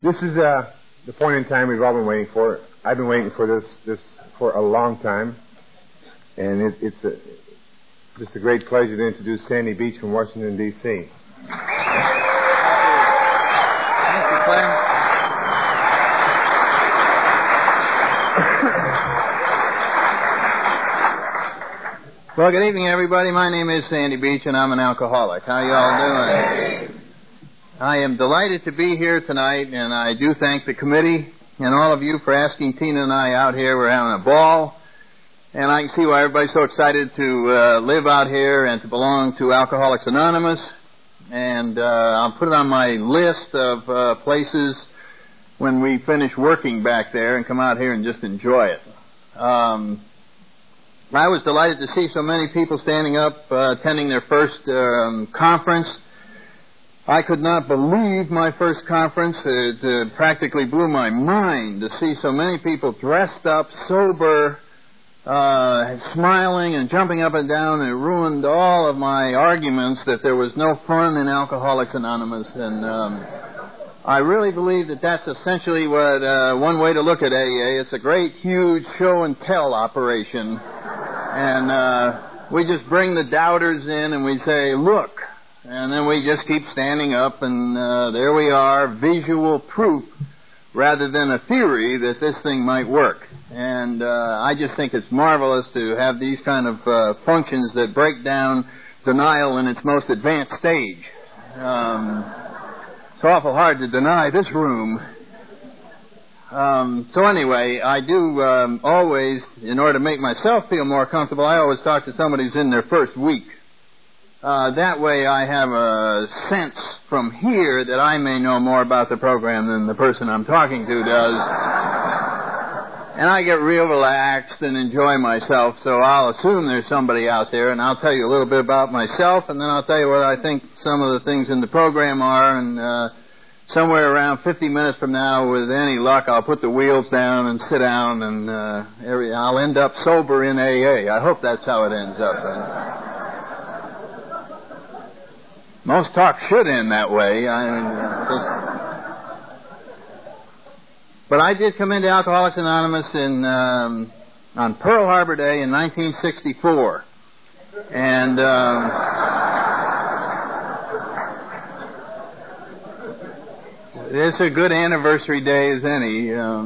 This is the point in time we've all been waiting for. I've been waiting for this for a long time, and it's just a great pleasure to introduce Sandy Beach from Washington, D.C. Thank you, Clem. Well, good evening, everybody. My name is Sandy Beach, and I'm an alcoholic. How you all doing? I am delighted to be here tonight, and I do thank the committee and all of you for asking Tina and I out here. We're having a ball, and I can see why everybody's so excited to live out here and to belong to Alcoholics Anonymous. And I'll put it on my list of places when we finish working back there and come out here and just enjoy it. I was delighted to see so many people standing up, attending their first conference. I could not believe my first conference. It practically blew my mind to see so many people dressed up, sober, smiling and jumping up and down. It ruined all of my arguments that there was no fun in Alcoholics Anonymous. And I really believe that that's essentially what one way to look at AA. It's a great, huge show-and-tell operation. And we just bring the doubters in and we say, look. And then we just keep standing up, and there we are, visual proof rather than a theory that this thing might work. And I just think it's marvelous to have these kind of functions that break down denial in its most advanced stage. It's awful hard to deny this room. So anyway, I do always, in order to make myself feel more comfortable, I always talk to somebody who's in their first week. That way I have a sense from here that I may know more about the program than the person I'm talking to does. And I get real relaxed and enjoy myself, so I'll assume there's somebody out there, and I'll tell you a little bit about myself, and then I'll tell you what I think some of the things in the program are, and somewhere around 50 minutes from now, with any luck, I'll put the wheels down and sit down, and I'll end up sober in AA. I hope that's how it ends up. Most talk should end that way. But I did come into Alcoholics Anonymous on Pearl Harbor Day in 1964. And it's a good anniversary day as any.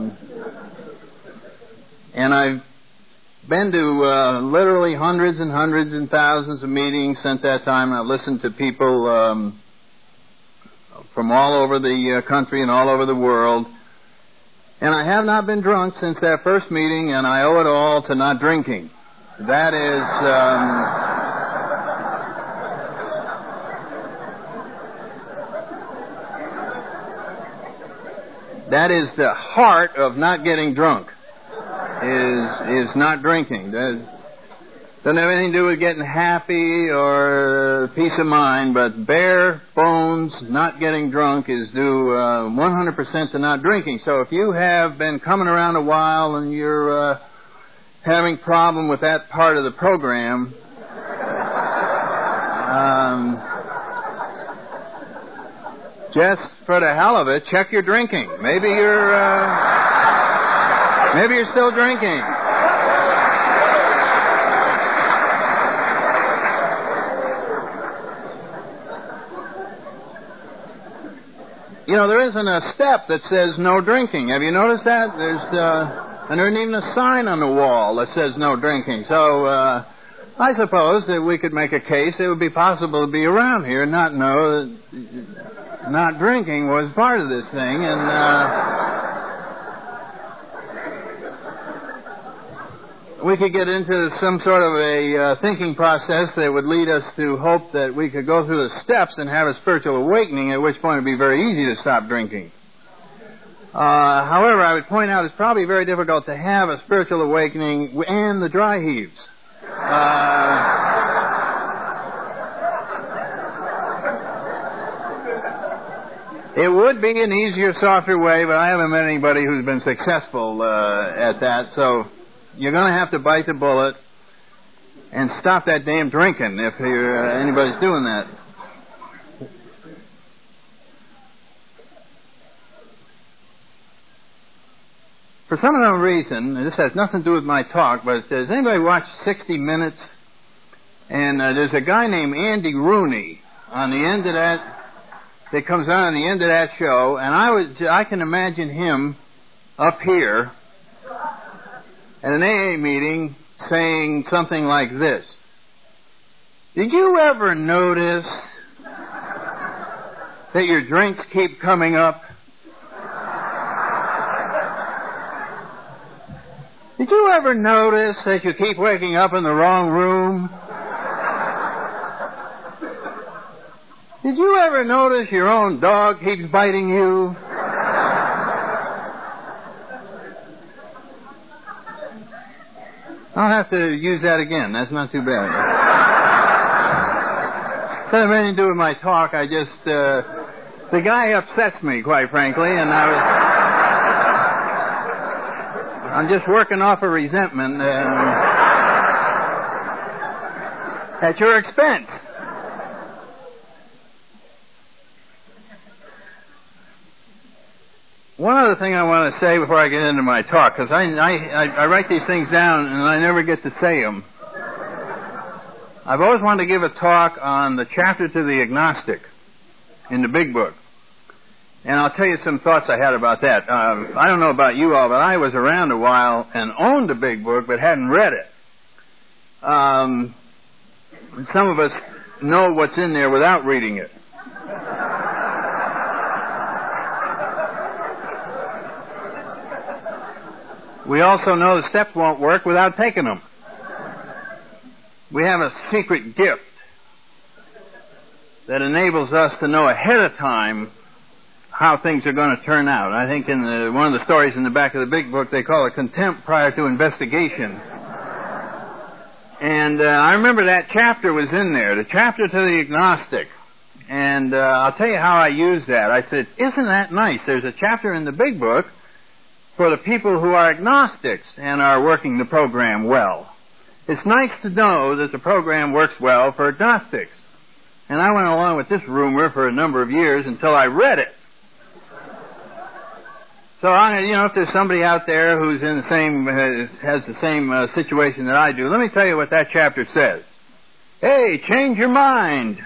And I've been to literally hundreds and hundreds and thousands of meetings since that time. I've listened to people from all over the country and all over the world. And I have not been drunk since that first meeting, and I owe it all to not drinking. That is the heart of not getting drunk. Is not drinking. Doesn't have anything to do with getting happy or peace of mind, but bare bones not getting drunk is due 100% to not drinking. So if you have been coming around a while and you're having problem with that part of the program, just for the hell of it, check your drinking. Maybe you're still drinking. You know, there isn't a step that says no drinking. Have you noticed that? And there isn't even a sign on the wall that says no drinking. So I suppose that we could make a case it would be possible to be around here and not know that not drinking was part of this thing. And we could get into some sort of a thinking process that would lead us to hope that we could go through the steps and have a spiritual awakening, at which point it would be very easy to stop drinking. However, I would point out it's probably very difficult to have a spiritual awakening and the dry heaves. It would be an easier, softer way, but I haven't met anybody who's been successful at that, so you're going to have to bite the bullet and stop that damn drinking if anybody's doing that. For some unknown reason, and this has nothing to do with my talk, but does anybody watch 60 Minutes? And there's a guy named Andy Rooney on the end of that comes on the end of that show, and I can imagine him up here at an AA meeting saying something like this. Did you ever notice that your drinks keep coming up? Did you ever notice that you keep waking up in the wrong room? Did you ever notice your own dog keeps biting you? I'll have to use that again. That's not too bad. Doesn't have anything to do with my talk. The guy upsets me, quite frankly, and I'm just working off a resentment at your expense. One other thing I want to say before I get into my talk, because I write these things down and I never get to say them. I've always wanted to give a talk on the chapter to the agnostic in the Big Book. And I'll tell you some thoughts I had about that. I don't know about you all, but I was around a while and owned the Big Book but hadn't read it. Some of us know what's in there without reading it. We also know the steps won't work without taking them. We have a secret gift that enables us to know ahead of time how things are going to turn out. I think in one of the stories in the back of the Big Book, they call it contempt prior to investigation. And I remember that chapter was in there, the chapter to the agnostic. And I'll tell you how I used that. I said, isn't that nice? There's a chapter in the Big Book for the people who are agnostics and are working the program well. It's nice to know that the program works well for agnostics. And I went along with this rumor for a number of years until I read it. So, if there's somebody out there who's in the same, has the same situation that I do, let me tell you what that chapter says. Hey, change your mind.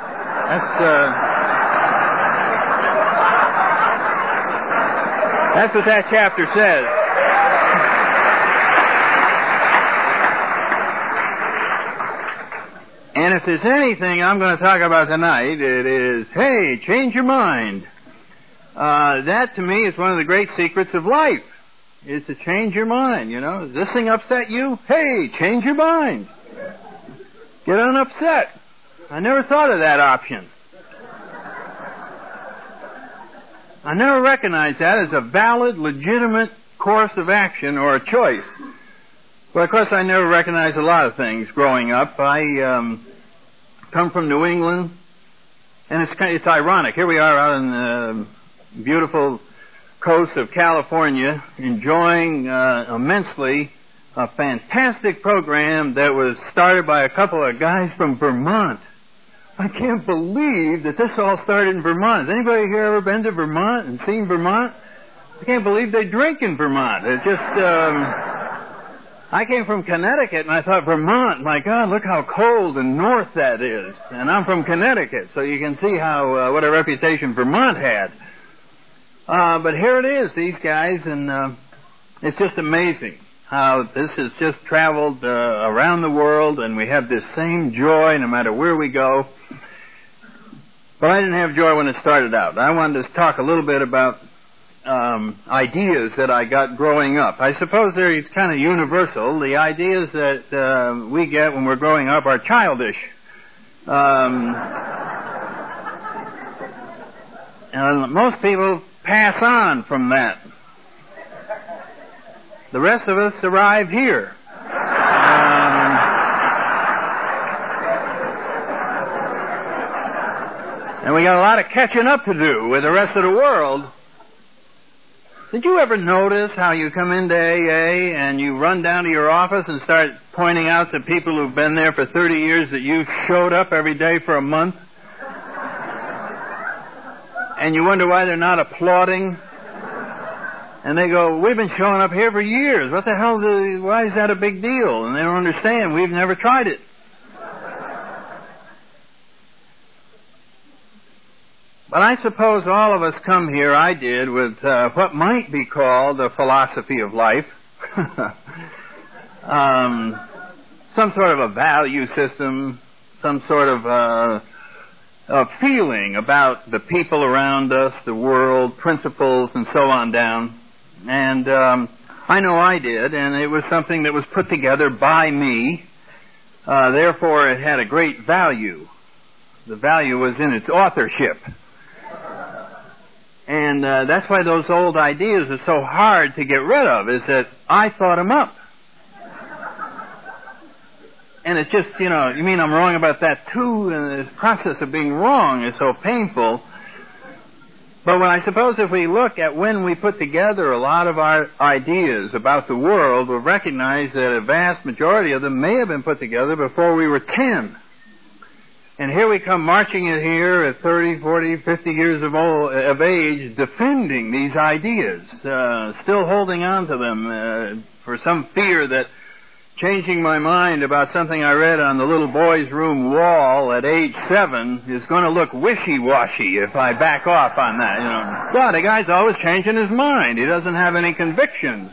That's what that chapter says. And if there's anything I'm going to talk about tonight, it is, hey, change your mind. That, to me, is one of the great secrets of life, is to change your mind, Does this thing upset you? Hey, change your mind. Get unupset. I never thought of that option. I never recognized that as a valid, legitimate course of action or a choice. Well, of course, I never recognized a lot of things growing up. I come from New England, and it's ironic. Here we are out on the beautiful coast of California, enjoying immensely a fantastic program that was started by a couple of guys from Vermont. I can't believe that this all started in Vermont. Has anybody here ever been to Vermont and seen Vermont? I can't believe they drink in Vermont. It just, I came from Connecticut and I thought, Vermont, my God, look how cold and north that is. And I'm from Connecticut, so you can see how, what a reputation Vermont had. But here it is, these guys, and it's just amazing how this has just traveled around the world, and we have this same joy no matter where we go. But I didn't have joy when it started out. I wanted to talk a little bit about ideas that I got growing up. I suppose they're kind of universal. The ideas that we get when we're growing up are childish. And most people pass on from that. The rest of us arrive here. And we got a lot of catching up to do with the rest of the world. Did you ever notice how you come into AA and you run down to your office and start pointing out to people who've been there for 30 years that you showed up every day for a month? And you wonder why they're not applauding? And they go, we've been showing up here for years. What the hell, why is that a big deal? And they don't understand. We've never tried it. But I suppose all of us come here, I did, with what might be called a philosophy of life. Some sort of a value system, some sort of a feeling about the people around us, the world, principles, and so on down. And I know I did, and it was something that was put together by me. Therefore, it had a great value. The value was in its authorship. And that's why those old ideas are so hard to get rid of, is that I thought them up. And it's just, you mean I'm wrong about that too? And this process of being wrong is so painful. But when I suppose if we look at when we put together a lot of our ideas about the world, we'll recognize that a vast majority of them may have been put together before we were 10. And here we come marching in here at 30, 40, 50 years of age, defending these ideas, still holding on to them for some fear that changing my mind about something I read on the little boy's room wall at age 7 is going to look wishy-washy if I back off on that. God, the guy's always changing his mind. He doesn't have any convictions.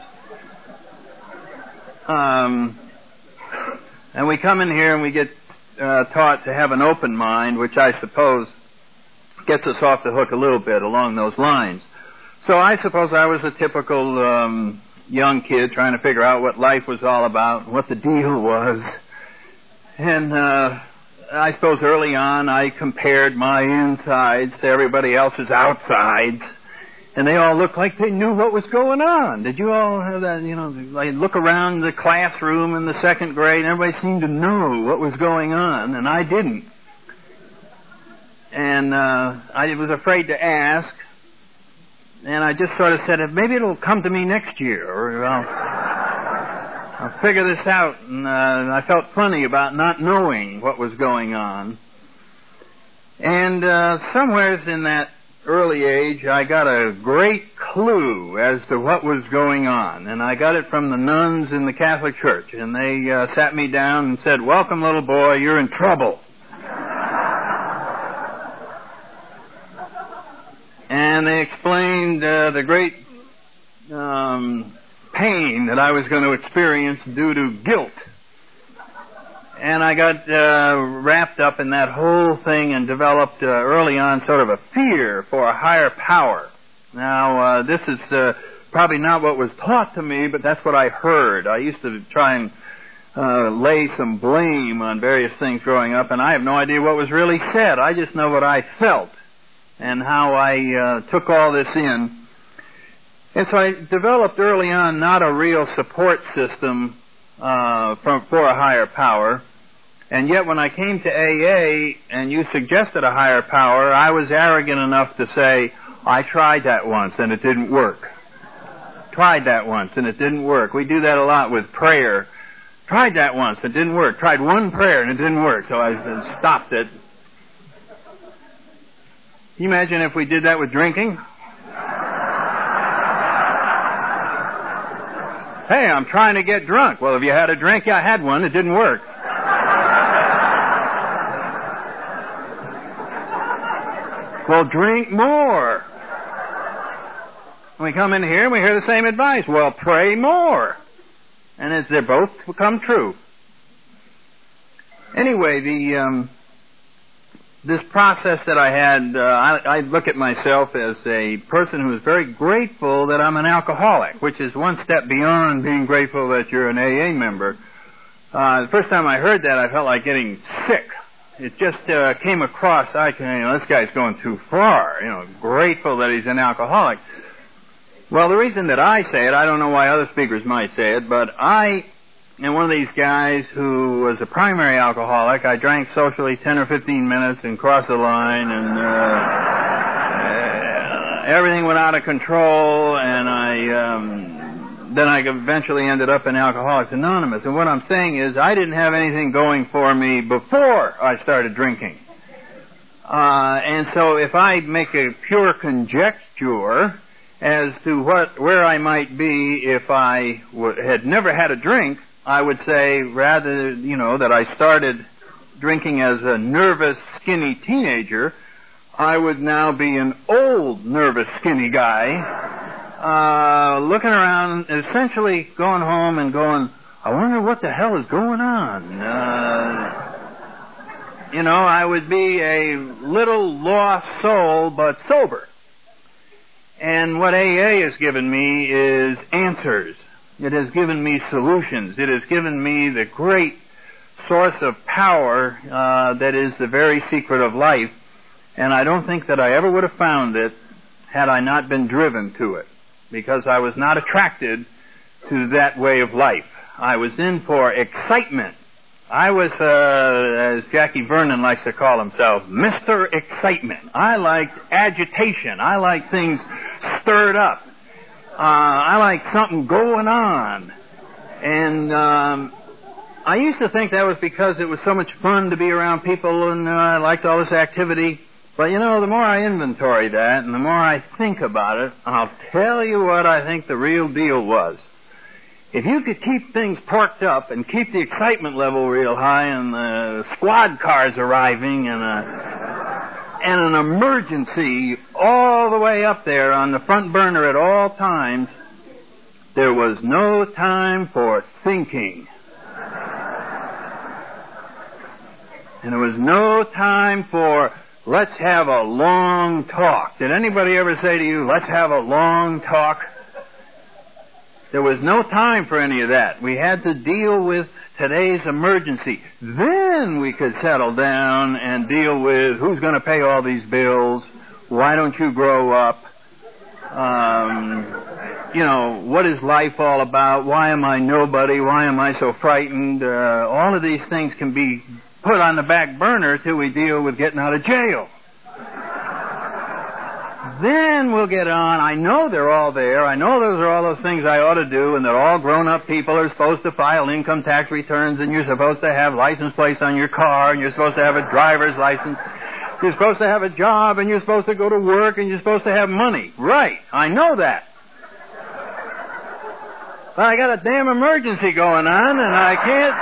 And we come in here and we get taught to have an open mind, which I suppose gets us off the hook a little bit along those lines. So I suppose I was a typical young kid trying to figure out what life was all about, what the deal was. And I suppose early on I compared my insides to everybody else's outsides, and they all looked like they knew what was going on. Did you all have that, I look around the classroom in the second grade, and everybody seemed to know what was going on, and I didn't. And I was afraid to ask, and I just sort of said, maybe it'll come to me next year, or I'll figure this out. And I felt funny about not knowing what was going on. And somewheres in that early age, I got a great clue as to what was going on. And I got it from the nuns in the Catholic Church. And they sat me down and said, welcome, little boy, you're in trouble. And they explained the great pain that I was going to experience due to guilt. And I got wrapped up in that whole thing and developed early on sort of a fear for a higher power. Now, this is probably not what was taught to me, but that's what I heard. I used to try and lay some blame on various things growing up, and I have no idea what was really said. I just know what I felt and how I took all this in. And so I developed early on not a real support system for a higher power. And yet when I came to AA and you suggested a higher power, I was arrogant enough to say, I tried that once and it didn't work. Tried that once and it didn't work. We do that a lot with prayer. Tried that once, it didn't work. Tried one prayer and it didn't work, so I stopped it. Can you imagine if we did that with drinking? Hey, I'm trying to get drunk. Well, have you had a drink? Yeah, I had one. It didn't work. Well, drink more. We come in here and we hear the same advice. Well, pray more. And they both become true. Anyway, this process that I had, I look at myself as a person who is very grateful that I'm an alcoholic, which is one step beyond being grateful that you're an AA member. The first time I heard that, I felt like getting sick. It just came across, this guy's going too far, grateful that he's an alcoholic. Well, the reason that I say it, I don't know why other speakers might say it, but I am one of these guys who was a primary alcoholic. I drank socially 10 or 15 minutes and crossed the line, and everything went out of control, and then I eventually ended up in Alcoholics Anonymous. And what I'm saying is I didn't have anything going for me before I started drinking. And so if I make a pure conjecture, as to where I might be if I had never had a drink, I would say rather, that I started drinking as a nervous, skinny teenager, I would now be an old, nervous, skinny guy, looking around, essentially going home and going, I wonder what the hell is going on. I would be a little lost soul, but sober. And what AA has given me is answers. It has given me solutions. It has given me the great source of power that is the very secret of life. And I don't think that I ever would have found it had I not been driven to it, because I was not attracted to that way of life. I was in for excitement. I was, as Jackie Vernon likes to call himself, Mr. Excitement. I liked agitation. I liked things stirred up. I liked something going on. And I used to think that was because it was so much fun to be around people, and I liked all this activity. But, the more I inventory that and the more I think about it, I'll tell you what I think the real deal was. If you could keep things parked up and keep the excitement level real high and the squad cars arriving and an emergency all the way up there on the front burner at all times, there was no time for thinking. And there was no time for, let's have a long talk. Did anybody ever say to you, let's have a long talk? There was no time for any of that. We had to deal with today's emergency. Then we could settle down and deal with who's going to pay all these bills, why don't you grow up, what is life all about, why am I nobody, why am I so frightened. All of these things can be put on the back burner till we deal with getting out of jail. Then we'll get on. I know they're all there. I know those are all those things I ought to do, and they're all grown-up people are supposed to file income tax returns, and you're supposed to have license plates on your car, and you're supposed to have a driver's license. You're supposed to have a job, and you're supposed to go to work, and you're supposed to have money. Right. I know that. But I got a damn emergency going on, and I can't...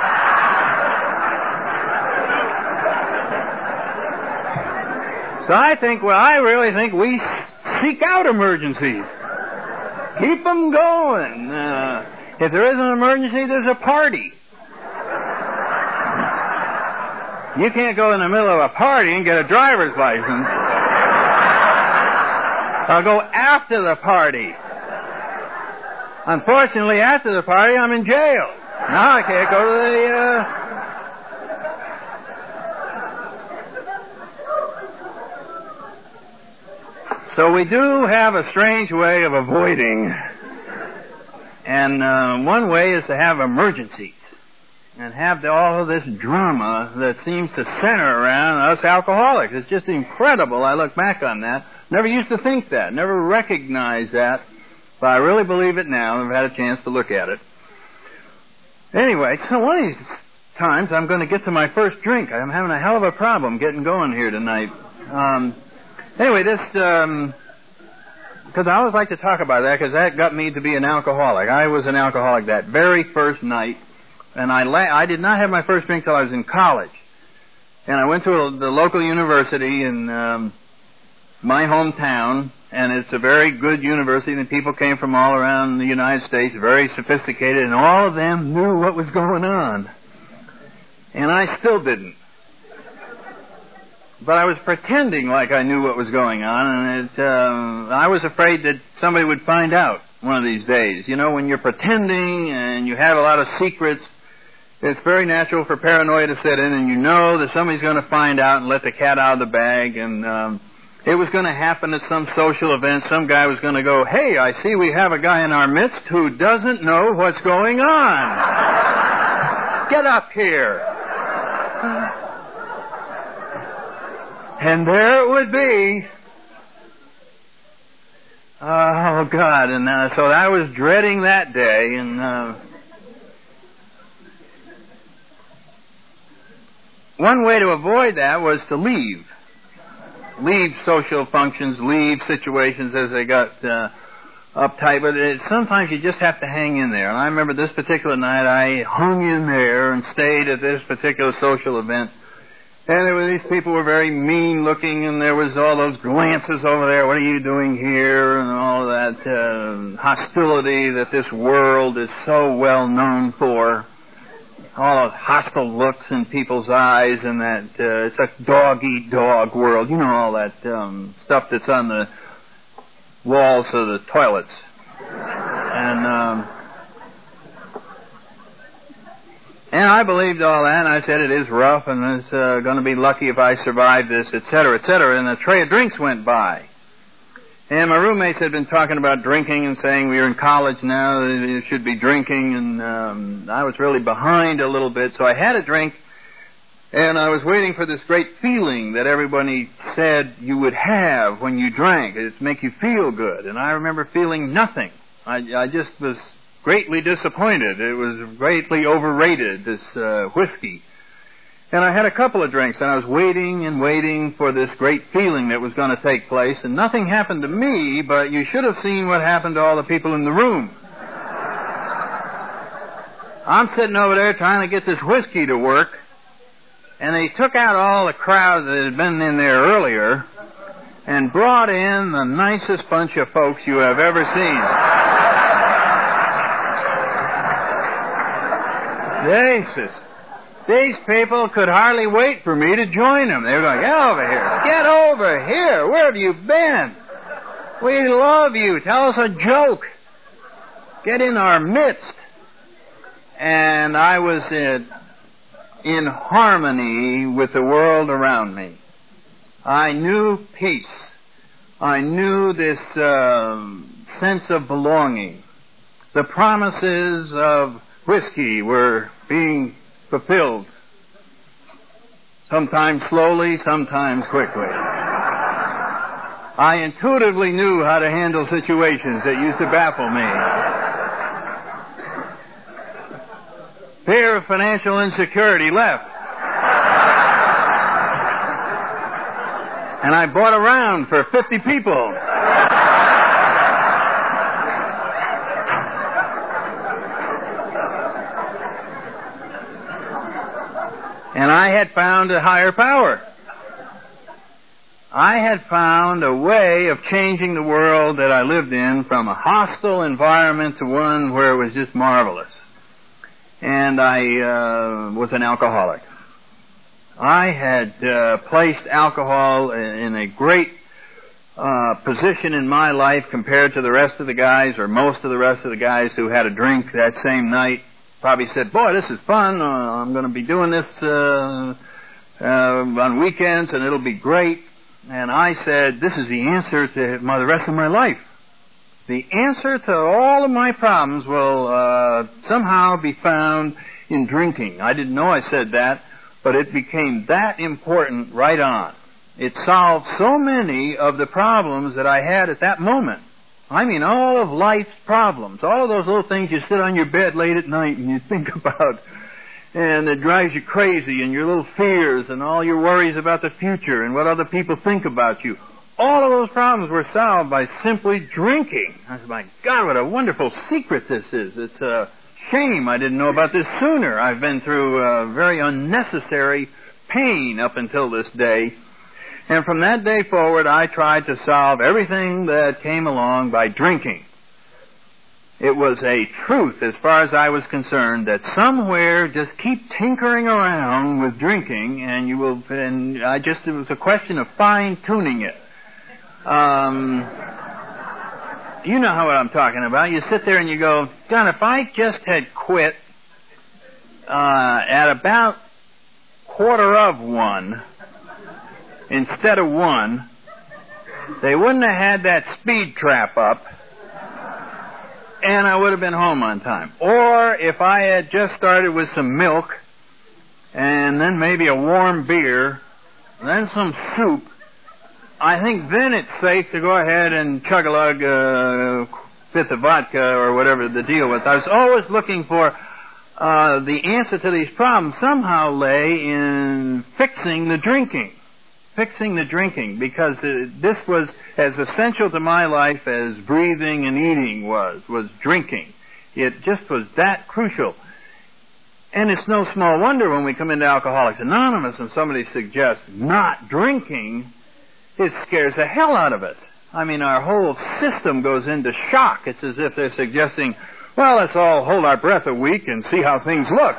So I really think we seek out emergencies. Keep them going. If there is an emergency, there's a party. You can't go in the middle of a party and get a driver's license. I'll go after the party. Unfortunately, after the party, I'm in jail. Now I can't go to the... So we do have a strange way of avoiding. And one way is to have emergencies and have all of this drama that seems to center around us alcoholics. It's just incredible. I look back on that. Never used to think that. Never recognized that. But I really believe it now. I've had a chance to look at it. Anyway, so one of these times I'm going to get to my first drink. I'm having a hell of a problem getting going here tonight. Anyway, this, because I always like to talk about that, because that got me to be an alcoholic. I was an alcoholic that very first night, and I did not have my first drink till I was in college. And I went to the local university in my hometown, and it's a very good university, and people came from all around the United States, very sophisticated, and all of them knew what was going on. And I still didn't. But I was pretending like I knew what was going on, and I was afraid that somebody would find out one of these days. When you're pretending and you have a lot of secrets, it's very natural for paranoia to set in, and you know that somebody's going to find out and let the cat out of the bag, and it was going to happen at some social event. Some guy was going to go, hey, I see we have a guy in our midst who doesn't know what's going on. Get up here. And there it would be. Oh, God. And so I was dreading that day. And one way to avoid that was to leave. Leave social functions, leave situations as they got uptight, but sometimes you just have to hang in there. And I remember this particular night I hung in there and stayed at this particular social event. And these people were very mean looking, and there was all those glances over there, what are you doing here, and all that hostility that this world is so well known for. All those hostile looks in people's eyes, and that it's a dog-eat-dog world. You know, all that stuff that's on the walls of the toilets. And I believed all that, and I said, it is rough, and it's going to be lucky if I survive this, etc., etc., and a tray of drinks went by. And my roommates had been talking about drinking and saying we were in college now, you should be drinking, and I was really behind a little bit, so I had a drink, and I was waiting for this great feeling that everybody said you would have when you drank. It'd make you feel good, and I remember feeling nothing. I just was greatly disappointed. It was greatly overrated, this whiskey. And I had a couple of drinks, and I was waiting and waiting for this great feeling that was going to take place, and nothing happened to me, but you should have seen what happened to all the people in the room. I'm sitting over there trying to get this whiskey to work, and they took out all the crowd that had been in there earlier and brought in the nicest bunch of folks you have ever seen. These people could hardly wait for me to join them. They were going, get over here. Get over here. Where have you been? We love you. Tell us a joke. Get in our midst. And I was in harmony with the world around me. I knew peace. I knew this sense of belonging. The promises of whiskey were being fulfilled. Sometimes slowly, sometimes quickly. I intuitively knew how to handle situations that used to baffle me. Fear of financial insecurity left. And I bought a round for 50 people. And I had found a higher power. I had found a way of changing the world that I lived in from a hostile environment to one where it was just marvelous. And I was an alcoholic. I had placed alcohol in a great position in my life compared to the rest of the guys, or most of the rest of the guys who had a drink that same night. Probably said, boy, this is fun. I'm going to be doing this on weekends, and it'll be great. And I said, this is the answer to the rest of my life. The answer to all of my problems will somehow be found in drinking. I didn't know I said that, but it became that important right on. It solved so many of the problems that I had at that moment. I mean, all of life's problems, all of those little things you sit on your bed late at night and you think about, and it drives you crazy, and your little fears and all your worries about the future and what other people think about you. All of those problems were solved by simply drinking. I said, my God, what a wonderful secret this is. It's a shame I didn't know about this sooner. I've been through very unnecessary pain up until this day. And from that day forward, I tried to solve everything that came along by drinking. It was a truth, as far as I was concerned, that somewhere just keep tinkering around with drinking, and it was a question of fine-tuning it. You know what I'm talking about. You sit there and you go, John, if I just had quit at about 1:15 instead of 1, they wouldn't have had that speed trap up, and I would have been home on time. Or if I had just started with some milk, and then maybe a warm beer, then some soup, I think then it's safe to go ahead and chug-a-lug a fifth of vodka or whatever the deal was. I was always looking for the answer to these problems somehow lay in fixing the drinking. fixing the drinking, because this was as essential to my life as breathing and eating was drinking. It just was that crucial. And it's no small wonder when we come into Alcoholics Anonymous and somebody suggests not drinking, it scares the hell out of us. I mean, our whole system goes into shock. It's as if they're suggesting, well, let's all hold our breath a week and see how things look.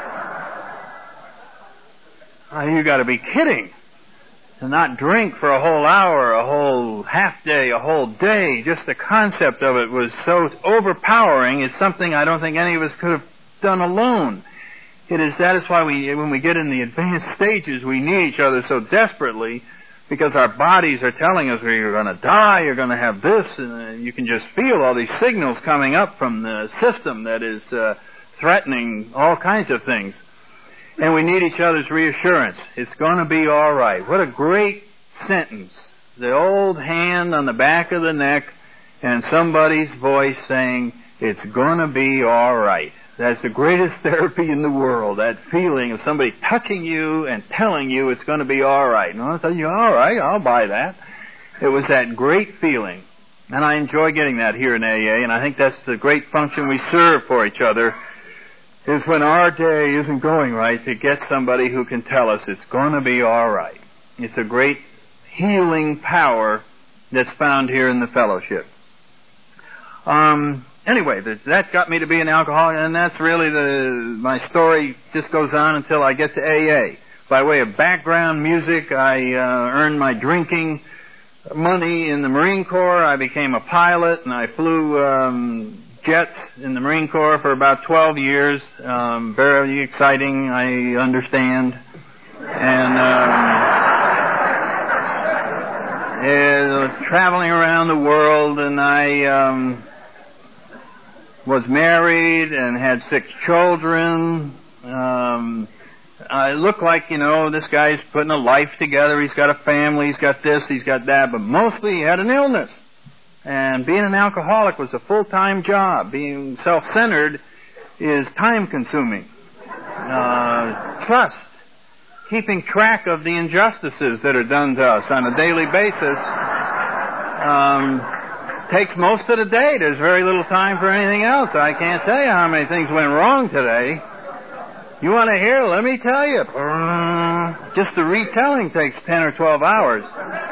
You got to be kidding. To not drink for a whole hour, a whole half day, a whole day, just the concept of it was so overpowering. It's something I don't think any of us could have done alone. That is why when we get in the advanced stages, we need each other so desperately, because our bodies are telling us you're going to die, you're going to have this, and you can just feel all these signals coming up from the system that is threatening all kinds of things. And we need each other's reassurance. It's going to be all right. What a great sentence. The old hand on the back of the neck and somebody's voice saying, it's going to be all right. That's the greatest therapy in the world, that feeling of somebody touching you and telling you it's going to be all right. And I'll tell you, all right, I'll buy that. It was that great feeling. And I enjoy getting that here in AA, and I think that's the great function we serve for each other, is when our day isn't going right, to get somebody who can tell us it's going to be all right. It's a great healing power that's found here in the fellowship. Anyway, that got me to be an alcoholic, and that's really my story just goes on until I get to AA. By way of background music, I earned my drinking money in the Marine Corps. I became a pilot, and I flew jets in the Marine Corps for about 12 years. Very exciting, I understand. And I was traveling around the world, and I was married and had 6 children. I look like, this guy's putting a life together. He's got a family, he's got this, he's got that, but mostly he had an illness. And being an alcoholic was a full-time job. Being self-centered is time-consuming. Trust, keeping track of the injustices that are done to us on a daily basis, takes most of the day. There's very little time for anything else. I can't tell you how many things went wrong today. You want to hear? Let me tell you. Just the retelling takes 10 or 12 hours.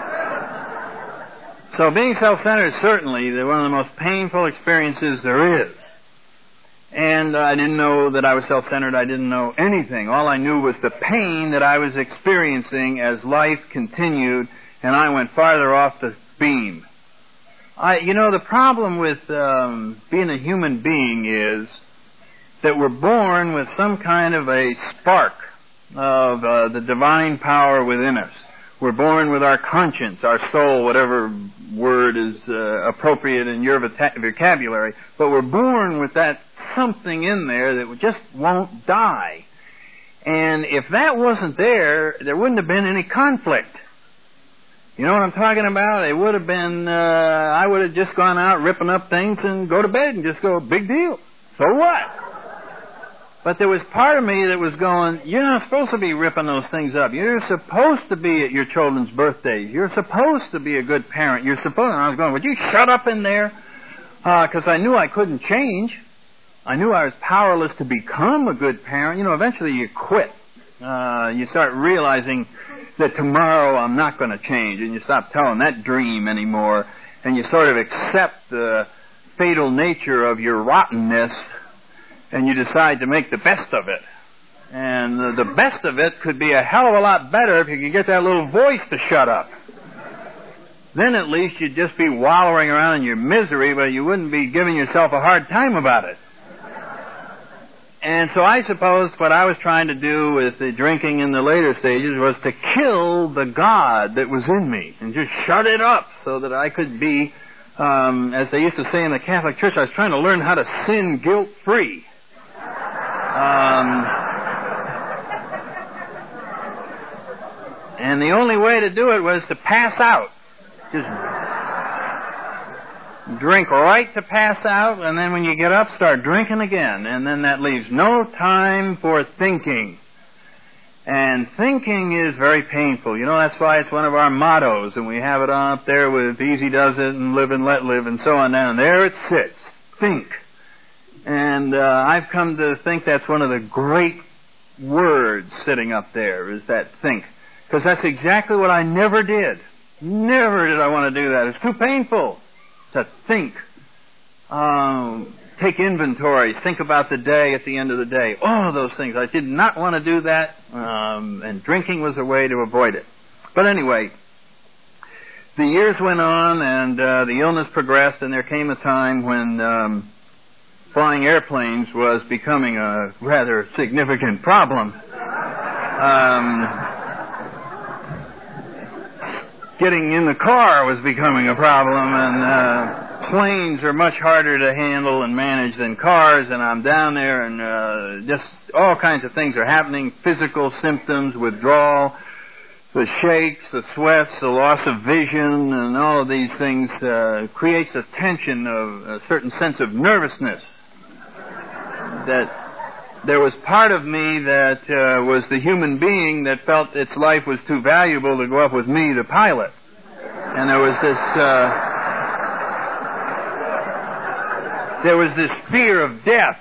So being self-centered is certainly one of the most painful experiences there is. And I didn't know that I was self-centered. I didn't know anything. All I knew was the pain that I was experiencing as life continued and I went farther off the beam. The problem with being a human being is that we're born with some kind of a spark of the divine power within us. We're born with our conscience, our soul, whatever word is appropriate in your vocabulary, but we're born with that something in there that just won't die. And if that wasn't there, there wouldn't have been any conflict. You know what I'm talking about? It would have been, I would have just gone out ripping up things and go to bed and just go, big deal. So what? But there was part of me that was going, you're not supposed to be ripping those things up. You're supposed to be at your children's birthdays. You're supposed to be a good parent. And I was going, would you shut up in there? Because I knew I couldn't change. I knew I was powerless to become a good parent. Eventually you quit. You start realizing that tomorrow I'm not going to change, and you stop telling that dream anymore, and you sort of accept the fatal nature of your rottenness, and you decide to make the best of it. And the best of it could be a hell of a lot better if you could get that little voice to shut up. Then at least you'd just be wallowing around in your misery, but you wouldn't be giving yourself a hard time about it. And so I suppose what I was trying to do with the drinking in the later stages was to kill the God that was in me and just shut it up so that I could be, as they used to say in the Catholic Church, I was trying to learn how to sin guilt-free. And the only way to do it was to pass out. Just drink right to pass out, and then when you get up, start drinking again. And then that leaves no time for thinking. And thinking is very painful. You know, that's why it's one of our mottos, and we have it on up there with easy does it and live and let live and so on down. There it sits. Think. And I've come to think that's one of the great words sitting up there, is that think. Because that's exactly what I never did. Never did I want to do that. It's too painful to think. Take inventories. Think about the day at the end of the day. All of those things. I did not want to do that, and drinking was a way to avoid it. But anyway, the years went on, and the illness progressed, and there came a time when flying airplanes was becoming a rather significant problem. Getting in the car was becoming a problem, and planes are much harder to handle and manage than cars, and I'm down there, and just all kinds of things are happening, physical symptoms, withdrawal, the shakes, the sweats, the loss of vision, and all of these things creates a tension of a certain sense of nervousness. That there was part of me that was the human being that felt its life was too valuable to go up with me, the pilot. And there was this fear of death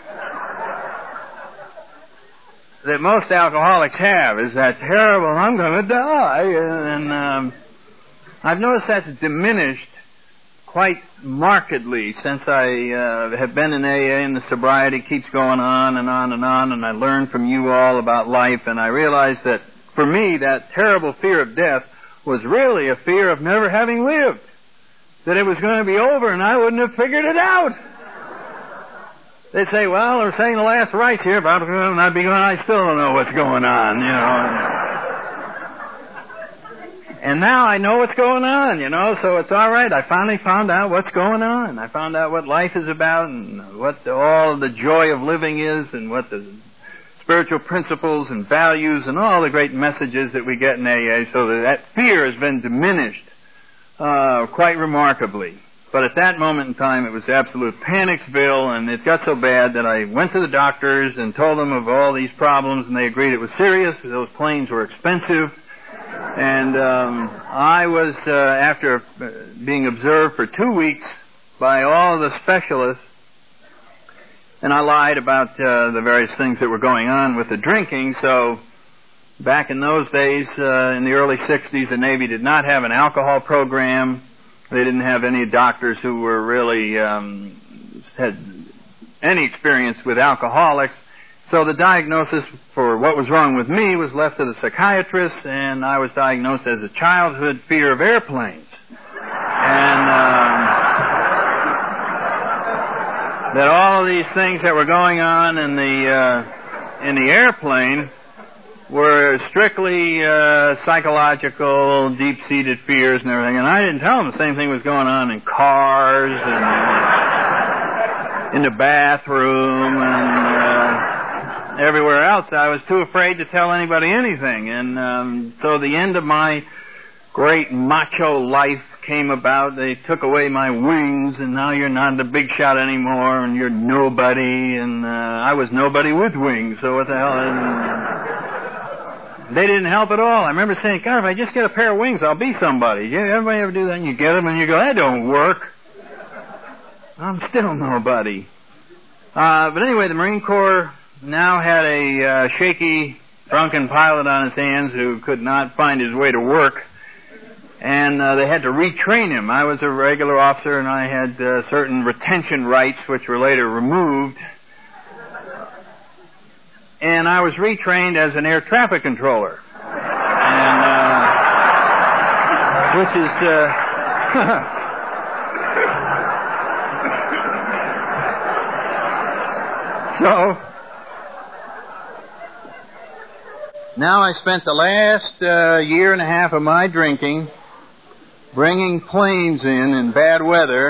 that most alcoholics have, is that terrible, I'm going to die. And I've noticed that's diminished quite markedly since I have been in AA, and the sobriety keeps going on and on and on, and I learned from you all about life, and I realized that for me that terrible fear of death was really a fear of never having lived, that it was going to be over and I wouldn't have figured it out. They say, well, they're saying the last rites here about and I'd be going, I still don't know what's going on, you know. And now I know what's going on, you know, so it's all right. I finally found out what's going on. I found out what life is about and what all the joy of living is and what the spiritual principles and values and all the great messages that we get in AA, so that fear has been diminished quite remarkably. But at that moment in time, it was absolute Panicsville, and it got so bad that I went to the doctors and told them of all these problems, and they agreed it was serious. Those planes were expensive. And I was, after being observed for 2 weeks by all the specialists, and I lied about the various things that were going on with the drinking. So back in those days, in the early 60s, the Navy did not have an alcohol program. They didn't have any doctors who were really had any experience with alcoholics. So the diagnosis for what was wrong with me was left to the psychiatrist, and I was diagnosed as a childhood fear of airplanes. And that all of these things that were going on in the airplane were strictly psychological, deep-seated fears and everything. And I didn't tell them the same thing was going on in cars and in the bathroom and everywhere else. I was too afraid to tell anybody anything. And so the end of my great macho life came about. They took away my wings, and now you're not the big shot anymore, and you're nobody. And I was nobody with wings, so what the hell? And they didn't help at all. I remember saying, God, if I just get a pair of wings, I'll be somebody. Yeah, everybody ever do that? And you get them, and you go, that don't work. I'm still nobody. But anyway, the Marine Corps now had a shaky, drunken pilot on his hands who could not find his way to work. And they had to retrain him. I was a regular officer, and I had certain retention rights, which were later removed. And I was retrained as an air traffic controller. And, which is, so, now I spent the last year and a half of my drinking bringing planes in bad weather,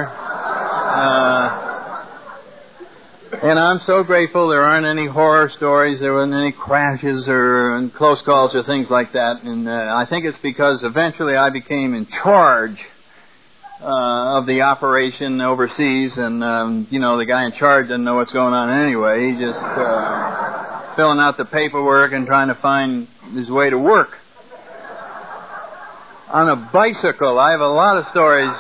and I'm so grateful there aren't any horror stories, there weren't any crashes or close calls or things like that, and I think it's because eventually I became in charge of the operation overseas, and, you know, the guy in charge doesn't know what's going on anyway. He just filling out the paperwork and trying to find his way to work. On a bicycle. I have a lot of stories.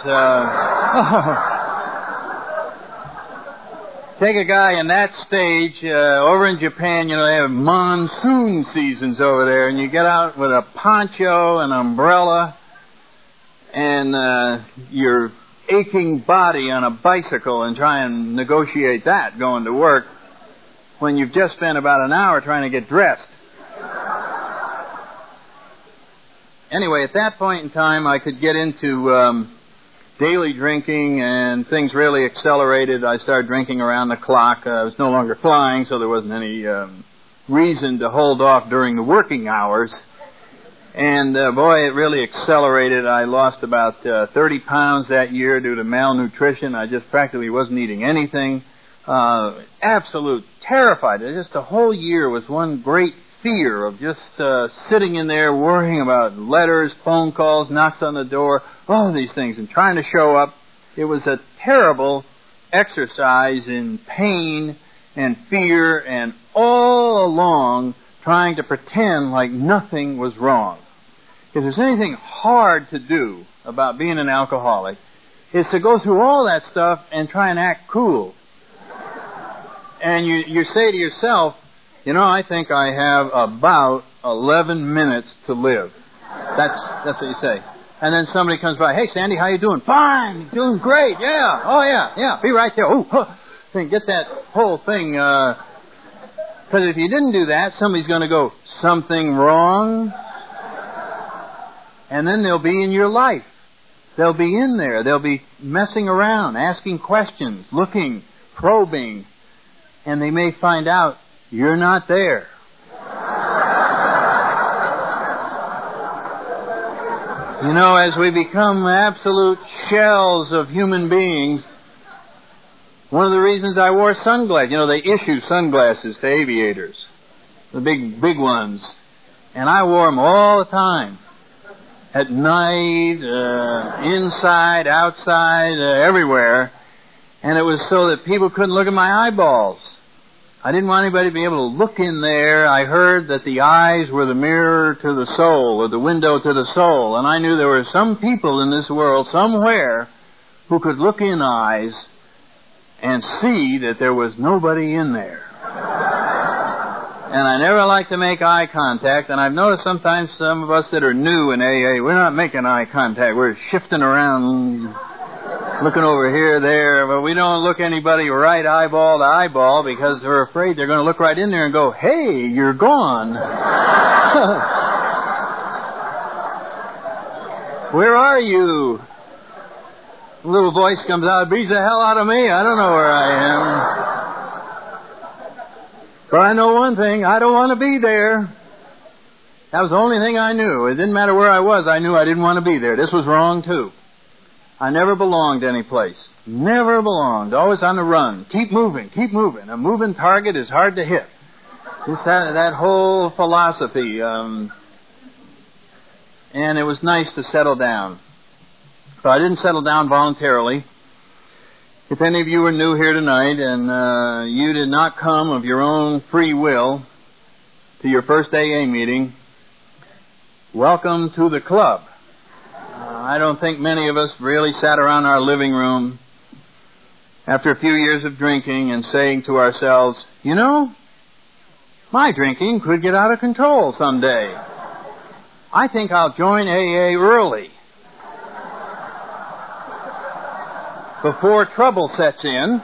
Take a guy in that stage, over in Japan, you know, they have monsoon seasons over there, and you get out with a poncho, an umbrella, and your aching body on a bicycle and try and negotiate that going to work when you've just spent about an hour trying to get dressed. Anyway, at that point in time, I could get into daily drinking, and things really accelerated. I started drinking around the clock. I was no longer flying, so there wasn't any reason to hold off during the working hours. And, boy, it really accelerated. I lost about 30 pounds that year due to malnutrition. I just practically wasn't eating anything. Absolute terrified. Just the whole year was one great fear of just sitting in there worrying about letters, phone calls, knocks on the door, all these things, and trying to show up. It was a terrible exercise in pain and fear and all along trying to pretend like nothing was wrong. If there's anything hard to do about being an alcoholic, it's to go through all that stuff and try and act cool. And you say to yourself, you know, I think I have about 11 minutes to live. That's what you say. And then somebody comes by, hey, Sandy, how you doing? Fine, doing great, yeah, oh, yeah, be right there. Oh, then get that whole thing, because if you didn't do that, somebody's going to go, something wrong? And then they'll be in your life. They'll be in there. They'll be messing around, asking questions, looking, probing, and they may find out you're not there. You know, as we become absolute shells of human beings, one of the reasons I wore sunglasses, you know, they issue sunglasses to aviators, the big ones, and I wore them all the time. At night, inside, outside, everywhere. And it was so that people couldn't look at my eyeballs. I didn't want anybody to be able to look in there. I heard that the eyes were the mirror to the soul, or the window to the soul. And I knew there were some people in this world somewhere who could look in eyes and see that there was nobody in there. And I never like to make eye contact, and I've noticed sometimes some of us that are new in AA, we're not making eye contact. We're shifting around, looking over here, there, but we don't look anybody right eyeball to eyeball because we're afraid they're going to look right in there and go, hey, you're gone. Where are you? A little voice comes out, it beats the hell out of me. I don't know where I am. But I know one thing, I don't want to be there. That was the only thing I knew. It didn't matter where I was, I knew I didn't want to be there. This was wrong, too. I never belonged any place. Never belonged. Always on the run. Keep moving, keep moving. A moving target is hard to hit. It's that whole philosophy. And it was nice to settle down. But I didn't settle down voluntarily. If any of you are new here tonight and you did not come of your own free will to your first AA meeting, welcome to the club. I don't think many of us really sat around our living room after a few years of drinking and saying to ourselves, you know, my drinking could get out of control someday. I think I'll join AA early, before trouble sets in.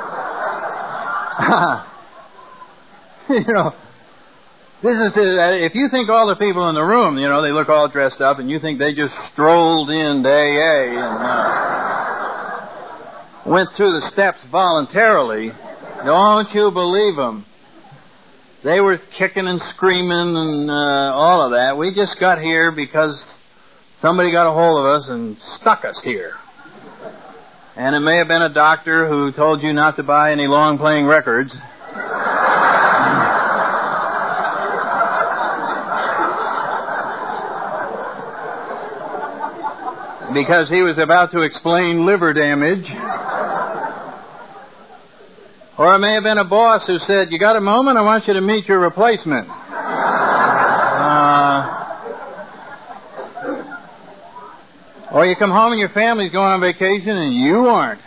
You know, if you think all the people in the room, you know, they look all dressed up and you think they just strolled into AA and went through the steps voluntarily, don't you believe them. They were kicking and screaming and all of that. We just got here because somebody got a hold of us and stuck us here. And it may have been a doctor who told you not to buy any long-playing records. Because he was about to explain liver damage. Or it may have been a boss who said, "You got a moment? I want you to meet your replacement." Or you come home and your family's going on vacation and you aren't.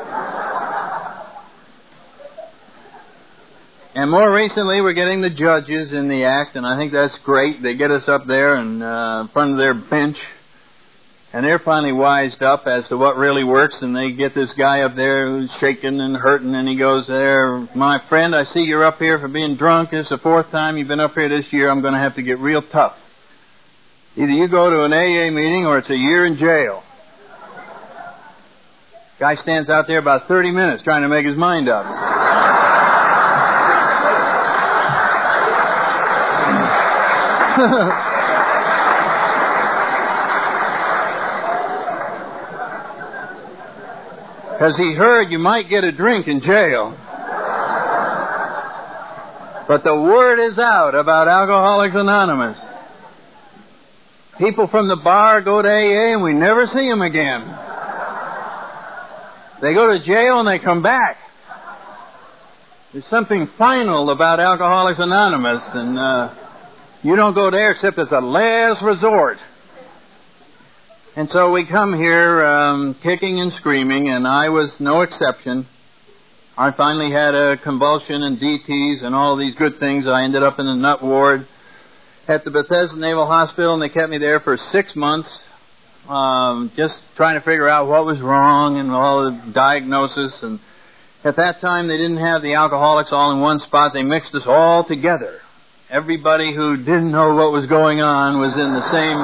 And more recently, we're getting the judges in the act, and I think that's great. They get us up there in front of their bench, and they're finally wised up as to what really works, and they get this guy up there who's shaking and hurting, and he goes, "There, my friend, I see you're up here for being drunk. It's the 4th time you've been up here this year. I'm going to have to get real tough. Either you go to an AA meeting or it's a year in jail." Guy stands out there about 30 minutes trying to make his mind up. Because he heard you might get a drink in jail. But the word is out about Alcoholics Anonymous. People from the bar go to AA and we never see them again. They go to jail and they come back. There's something final about Alcoholics Anonymous, and you don't go there except as a last resort. And so we come here kicking and screaming, and I was no exception. I finally had a convulsion and DTs and all these good things. I ended up in the nut ward at the Bethesda Naval Hospital, and they kept me there for 6 months, just trying to figure out what was wrong and all the diagnosis. And at that time, they didn't have the alcoholics all in one spot. They mixed us all together. Everybody who didn't know what was going on was in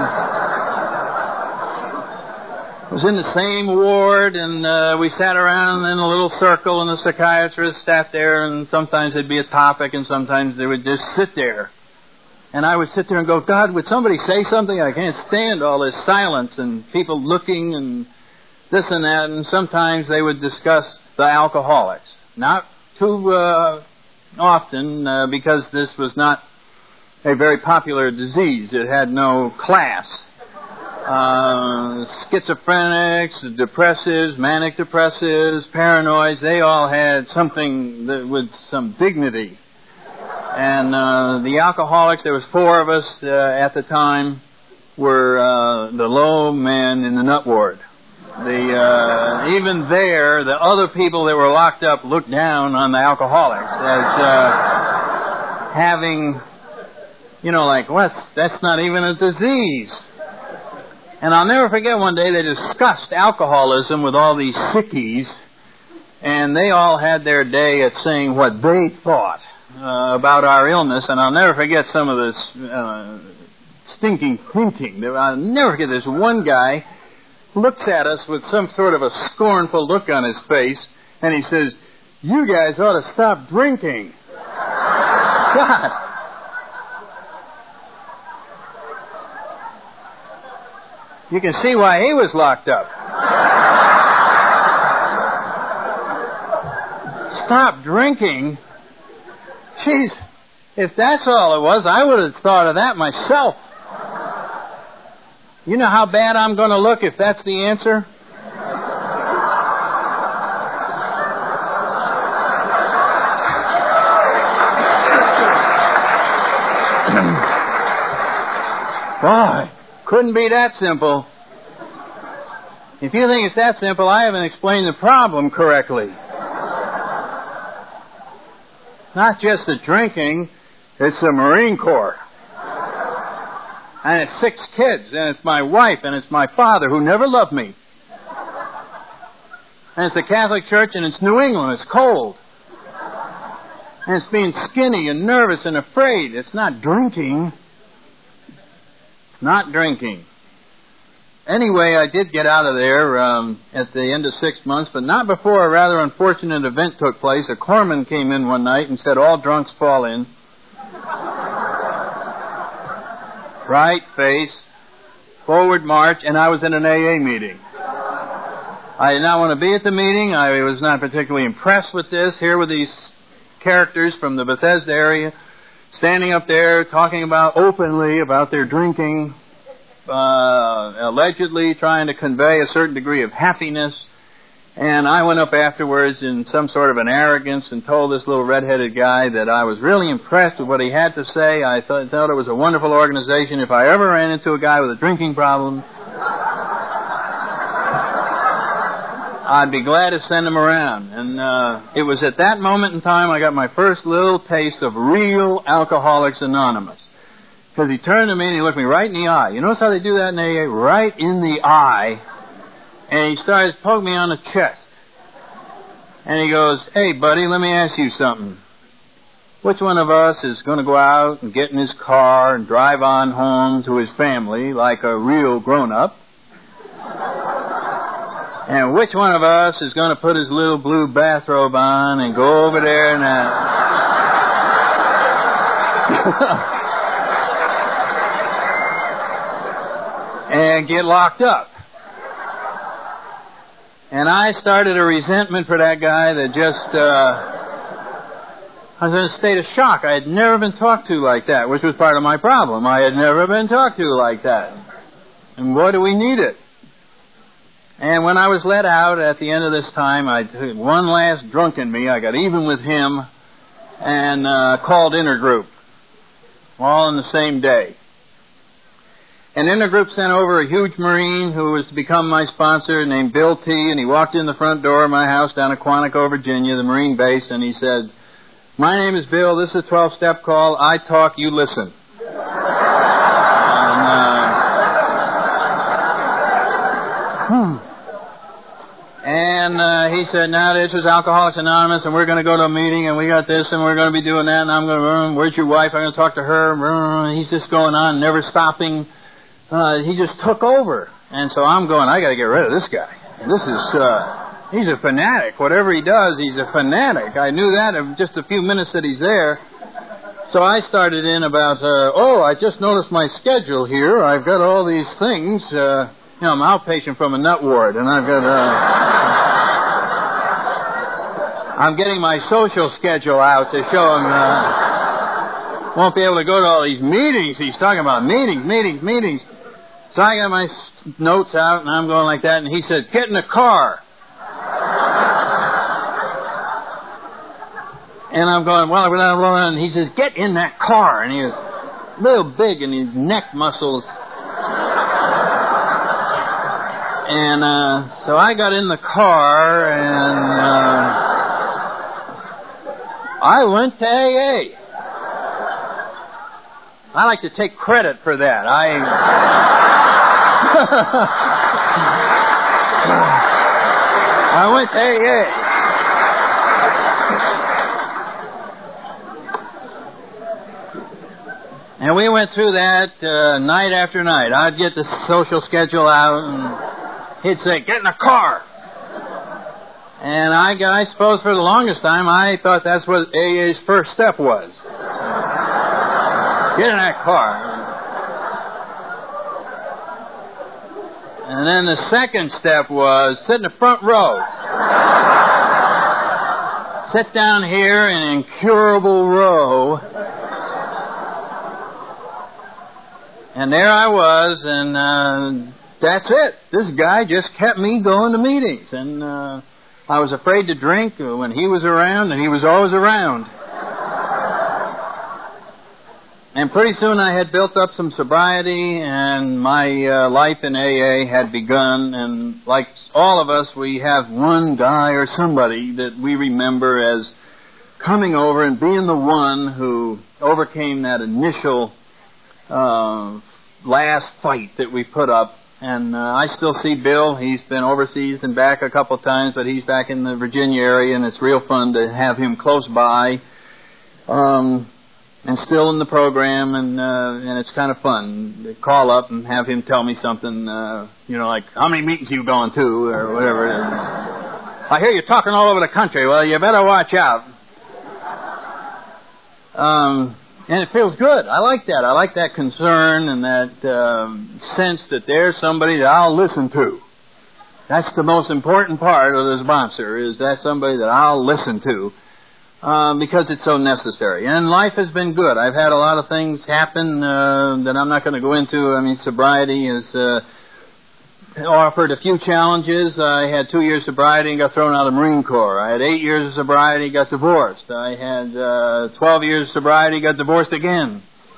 the same ward, and we sat around in a little circle, and the psychiatrist sat there, and sometimes there'd be a topic, and sometimes they would just sit there. And I would sit there and go, "God, would somebody say something? I can't stand all this silence and people looking and this and that." And sometimes they would discuss the alcoholics. Not too often, because this was not a very popular disease. It had no class. Schizophrenics, depressives, manic depressives, paranoids, they all had something with some dignity. And the alcoholics, there was 4 of us at the time, were the low men in the nut ward. Even there, the other people that were locked up looked down on the alcoholics as having, like, that's not even a disease. And I'll never forget one day they discussed alcoholism with all these sickies, and they all had their day at saying what they thought about our illness. And I'll never forget some of this stinking thinking. I'll never forget this one guy looks at us with some sort of a scornful look on his face, and he says, "You guys ought to stop drinking." God. You can see why he was locked up. Stop drinking? Jeez, if that's all it was, I would have thought of that myself. You know how bad I'm going to look if that's the answer? Boy, couldn't be that simple. If you think it's that simple, I haven't explained the problem correctly. Not just the drinking, it's the Marine Corps. And it's 6 kids, and it's my wife, and it's my father who never loved me. And it's the Catholic Church, and it's New England, it's cold. And it's being skinny and nervous and afraid. It's not drinking. It's not drinking. Anyway, I did get out of there at the end of 6 months, but not before a rather unfortunate event took place. A corpsman came in one night and said, "All drunks fall in." Right face, forward march, and I was in an AA meeting. I did not want to be at the meeting. I was not particularly impressed with this. Here were these characters from the Bethesda area standing up there talking openly about their drinking, allegedly trying to convey a certain degree of happiness. And I went up afterwards in some sort of an arrogance and told this little red-headed guy that I was really impressed with what he had to say. I thought it was a wonderful organization. If I ever ran into a guy with a drinking problem, I'd be glad to send him around. And it was at that moment in time I got my first little taste of real Alcoholics Anonymous. Because he turned to me and he looked me right in the eye. You notice how they do that in AA? Right in the eye. And he started poking me on the chest. And he goes, "Hey, buddy, let me ask you something. Which one of us is going to go out and get in his car and drive on home to his family like a real grown-up? And which one of us is going to put his little blue bathrobe on and go over there and and get locked up?" And I started a resentment for that guy that just, I was in a state of shock. I had never been talked to like that, which was part of my problem. I had never been talked to like that. And boy, do we need it. And when I was let out at the end of this time, I took one last drunk in me. I got even with him and called Intergroup, all in the same day. And Intergroup sent over a huge Marine who was to become my sponsor named Bill T. And he walked in the front door of my house down at Quantico, Virginia, the Marine base, and he said, "My name is Bill. This is a 12-step call. I talk, you listen." And he said, "Now this is Alcoholics Anonymous, and we're going to go to a meeting, and we got this, and we're going to be doing that, and I'm going to, where's your wife? I'm going to talk to her." He's just going on, never stopping. He just took over. And so I'm going, I got to get rid of this guy. This is, he's a fanatic. Whatever he does, he's a fanatic. I knew that in just a few minutes that he's there. So I started in about, I just noticed my schedule here. I've got all these things. I'm outpatient from a nut ward, and I've got, I'm getting my social schedule out to show him, won't be able to go to all these meetings. He's talking about meetings. So I got my notes out, and I'm going like that, and he said, "Get in the car." And I'm going, well, and he says, "Get in that car." And he was real big in his neck muscles. And so I got in the car, and I went to AA. I like to take credit for that. I went to AA. And we went through that night after night. I'd get the social schedule out, and he'd say, "Get in the car." And I suppose for the longest time, I thought that's what AA's first step was. Get in that car. And then the second step was sit in the front row. Sit down here in an incurable row. And there I was, and that's it. This guy just kept me going to meetings. And I was afraid to drink when he was around, and he was always around. And pretty soon I had built up some sobriety, and my life in AA had begun. And like all of us, we have one guy or somebody that we remember as coming over and being the one who overcame that initial last fight that we put up. And I still see Bill. He's been overseas and back a couple of times, but he's back in the Virginia area, and it's real fun to have him close by. And still in the program, and it's kind of fun to call up and have him tell me something, like, how many meetings you going to, or whatever. I hear you're talking all over the country. Well, you better watch out. And it feels good. I like that. I like that concern and that sense that there's somebody that I'll listen to. That's the most important part of the sponsor, is that somebody that I'll listen to. Because it's so necessary. And life has been good. I've had a lot of things happen that I'm not going to go into. I mean, sobriety has offered a few challenges. I had 2 years sobriety and got thrown out of the Marine Corps. I had 8 years of sobriety, got divorced. I had 12 years of sobriety, got divorced again.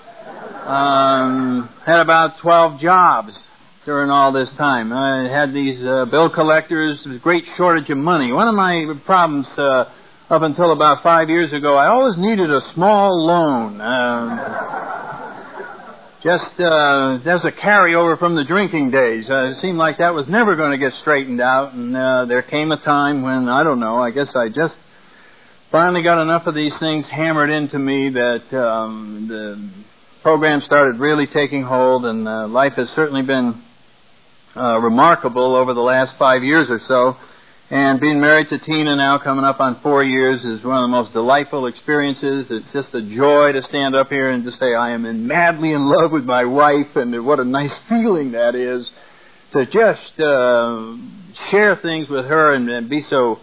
Had about 12 jobs during all this time. I had these bill collectors, great shortage of money. One of my problems up until about 5 years ago, I always needed a small loan. Just as a carryover from the drinking days. It seemed like that was never going to get straightened out, and there came a time when, I don't know, I guess I just finally got enough of these things hammered into me that the program started really taking hold, and life has certainly been remarkable over the last 5 years or so. And being married to Tina now, coming up on 4 years, is one of the most delightful experiences. It's just a joy to stand up here and to say I am madly in love with my wife, and what a nice feeling that is to just share things with her and be so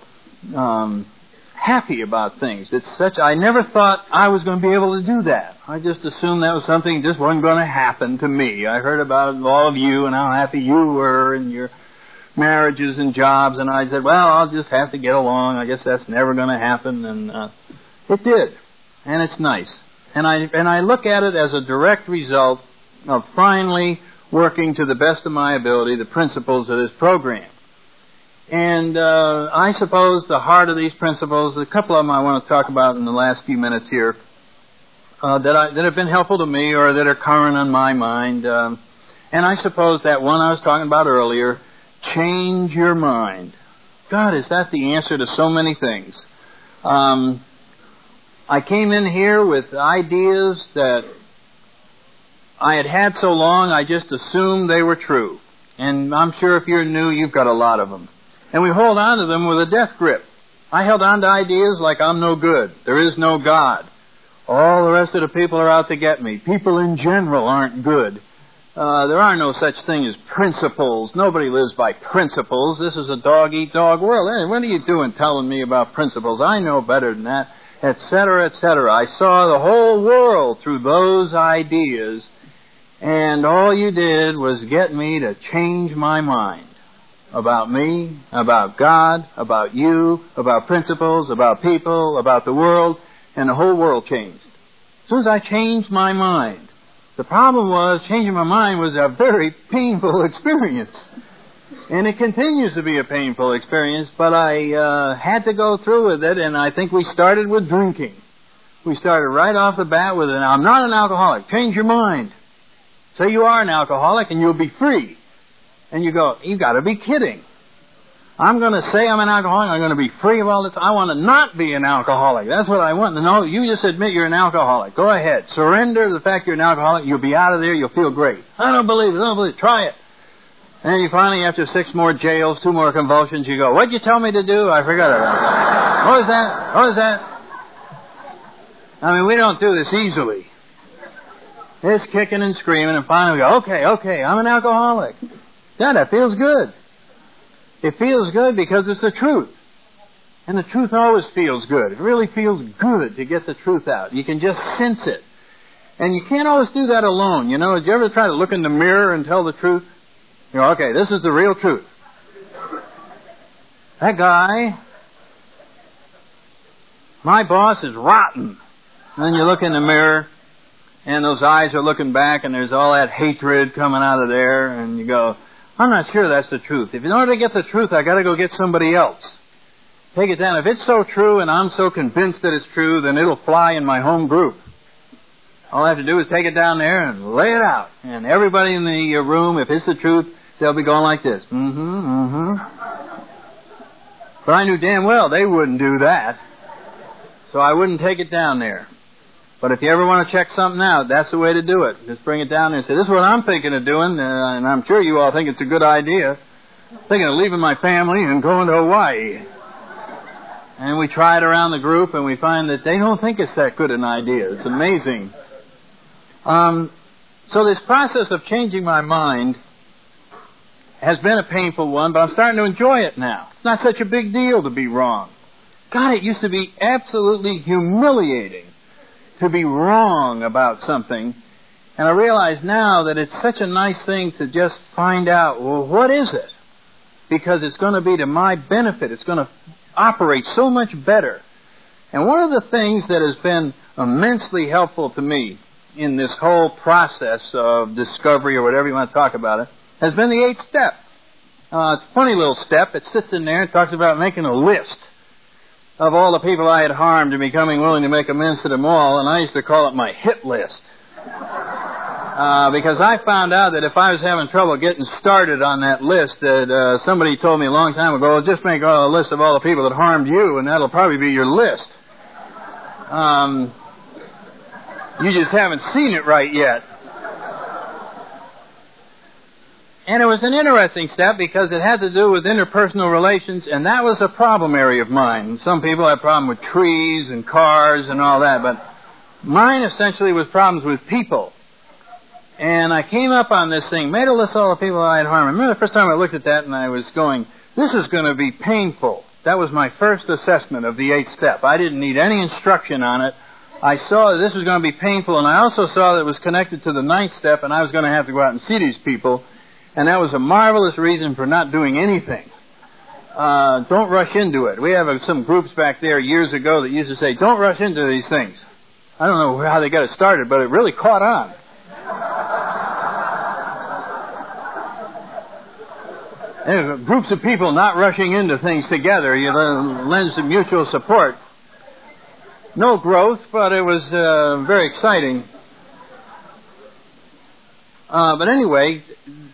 happy about things. It's such. I never thought I was going to be able to do that. I just assumed that was something that just wasn't going to happen to me. I heard about all of you and how happy you were and your marriages and jobs, and I said, well, I'll just have to get along. I guess that's never going to happen, and it did, and it's nice. And I look at it as a direct result of finally working to the best of my ability the principles of this program. And I suppose the heart of these principles, a couple of them I want to talk about in the last few minutes here, that have been helpful to me or that are current on my mind. And I suppose that one I was talking about earlier, change your mind. God, is that the answer to so many things? I came in here with ideas that I had had so long I just assumed they were true. And I'm sure if you're new, you've got a lot of them. And we hold on to them with a death grip. I held on to ideas like I'm no good. There is no God. All the rest of the people are out to get me. People in general aren't good. There are no such thing as principles. Nobody lives by principles. This is a dog-eat-dog world. Hey, what are you doing telling me about principles? I know better than that, etc., etc. I saw the whole world through those ideas, and all you did was get me to change my mind about me, about God, about you, about principles, about people, about the world, and the whole world changed. As soon as I changed my mind, the problem was, changing my mind was a very painful experience. And it continues to be a painful experience, but I had to go through with it, and I think we started with drinking. We started right off the bat with I'm not an alcoholic. Change your mind. Say you are an alcoholic, and you'll be free. And you go, you got to be kidding. I'm going to say I'm an alcoholic. I'm going to be free of all this. I want to not be an alcoholic. That's what I want. No, you just admit you're an alcoholic. Go ahead. Surrender to the fact you're an alcoholic. You'll be out of there. You'll feel great. I don't believe it. I don't believe it. Try it. And then you finally, after 6 more jails, 2 more convulsions, you go, what'd you tell me to do? I forgot it. What was that? What was that? I mean, we don't do this easily. It's kicking and screaming, and finally we go, okay, I'm an alcoholic. Yeah, that feels good. It feels good because it's the truth. And the truth always feels good. It really feels good to get the truth out. You can just sense it. And you can't always do that alone. You know, did you ever try to look in the mirror and tell the truth? You know, okay, this is the real truth. That guy, my boss is rotten. And then you look in the mirror, and those eyes are looking back, and there's all that hatred coming out of there, and you go, I'm not sure that's the truth. If in order to get the truth, I got to go get somebody else. Take it down. If it's so true and I'm so convinced that it's true, then it'll fly in my home group. All I have to do is take it down there and lay it out. And everybody in the room, if it's the truth, they'll be going like this. But I knew damn well they wouldn't do that. So I wouldn't take it down there. But if you ever want to check something out, that's the way to do it. Just bring it down there and say, this is what I'm thinking of doing, and I'm sure you all think it's a good idea. I'm thinking of leaving my family and going to Hawaii. And we try it around the group, and we find that they don't think it's that good an idea. It's amazing. So this process of changing my mind has been a painful one, but I'm starting to enjoy it now. It's not such a big deal to be wrong. God, it used to be absolutely humiliating to be wrong about something, And I realize now that it's such a nice thing to just find out, well, what is it? Because it's going to be to my benefit. It's going to operate so much better. And one of the things that has been immensely helpful to me in this whole process of discovery, or whatever you want to talk about it, has been the 8th step. It's a funny little step. It sits in there and talks about making a list of all the people I had harmed and becoming willing to make amends to them all, and I used to call it my hit list. Because I found out that if I was having trouble getting started on that list, that somebody told me a long time ago, well, just make a list of all the people that harmed you, and that'll probably be your list. You just haven't seen it right yet. And it was an interesting step because it had to do with interpersonal relations, and that was a problem area of mine. Some people had a problem with trees and cars and all that, but mine essentially was problems with people. And I came up on this thing, made a list of all the people I had harmed. I remember the first time I looked at that and I was going, this is going to be painful. That was my first assessment of the 8th step. I didn't need any instruction on it. I saw that this was going to be painful, and I also saw that it was connected to the 9th step, and I was going to have to go out and see these people. And that was a marvelous reason for not doing anything. Don't rush into it. We have some groups back there years ago that used to say, don't rush into these things. I don't know how they got it started, but it really caught on. And groups of people not rushing into things together, lends to mutual support. No growth, but it was very exciting. But anyway,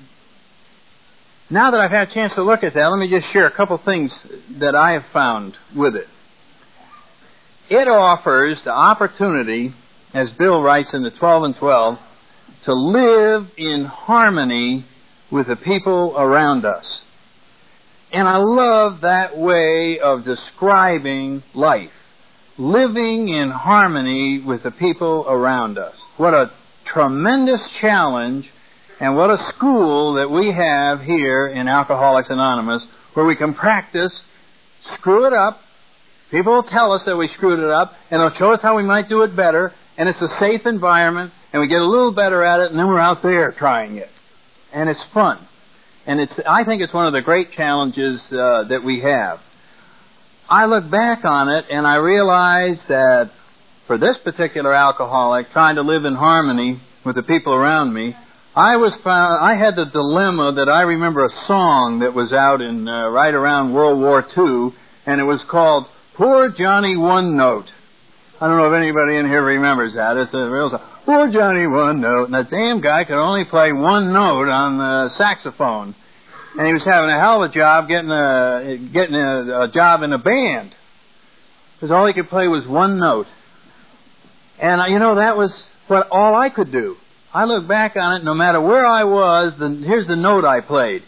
now that I've had a chance to look at that, let me just share a couple things that I have found with it. It offers the opportunity, as Bill writes in the 12 and 12, to live in harmony with the people around us. And I love that way of describing life. Living in harmony with the people around us. What a tremendous challenge, and what a school that we have here in Alcoholics Anonymous, where we can practice, screw it up. People will tell us that we screwed it up, and they'll show us how we might do it better, and it's a safe environment, and we get a little better at it, and then we're out there trying it. And it's fun. And I think it's one of the great challenges that we have. I look back on it, and I realize that for this particular alcoholic, trying to live in harmony with the people around me, I had the dilemma that I remember a song that was out in right around World War II, and it was called Poor Johnny One Note. I don't know if anybody in here remembers that. It's a real song. Poor Johnny One Note. And that damn guy could only play one note on the saxophone. And he was having a hell of a job getting a job in a band. Because all he could play was one note. And, that was all I could do. I look back on it, no matter where I was, here's the note I played.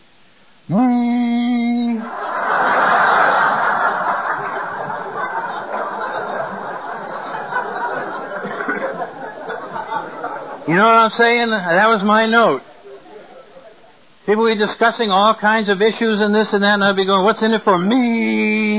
Me. You know what I'm saying? That was my note. People would be discussing all kinds of issues and this and that, and I'd be going, what's in it for me?